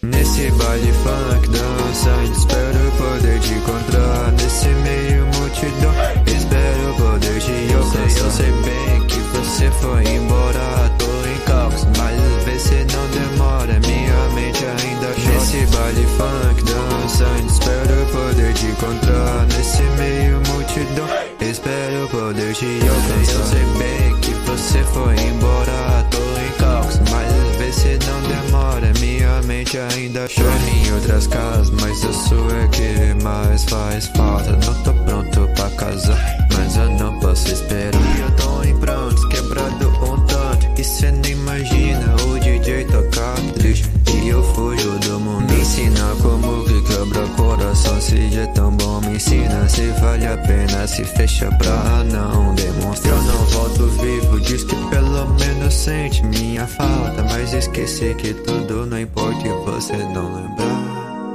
Nesse baile funk dançando, espero poder te encontrar. Nesse meio multidão, espero poder te alcançar. Eu sei bem que você foi embora, tô em caos, mas vê se não demora, minha mente ainda chora. Nesse baile funk dançando, espero poder te encontrar. Nesse meio multidão, espero poder te alcançar. Eu sei bem que você foi embora, tô em caos, mas vê se não demora, minha mente ainda chora. Em outras casas, mas a sua é que mais faz falta. Não tô pronto pra casar, mas eu não posso esperar. E eu tô em prontos, quebrado um tanto, e cê nem imagina o DJ tocar triste e eu fujo do mundo. Me ensina como que quebra coração, se é tão bom me ensina. Se vale a pena, se fecha pra não demonstrar. Eu não volto vivo, diz que pelo menos sente minha falta, mas esqueci que tudo não importa e você não lembrar.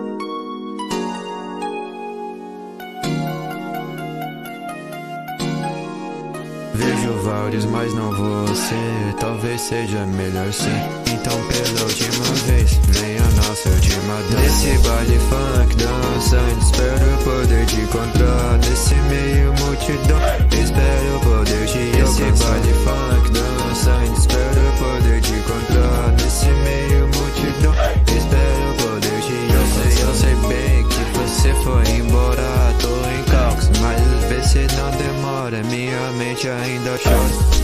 Vejo vários, mas não você. Talvez seja melhor sim. Então pela última vez, venha a nossa última dança. Nesse baile funk dançando, espero poder te encontrar. Nesse meio multidão, espero poder te alcançar. Nesse baile funk dançando, espero poder te encontrar. Nesse meio multidão, espero poder te alcançar. Eu sei bem que você foi embora, tô em caos, mas vê se não demora, minha mente ainda chora.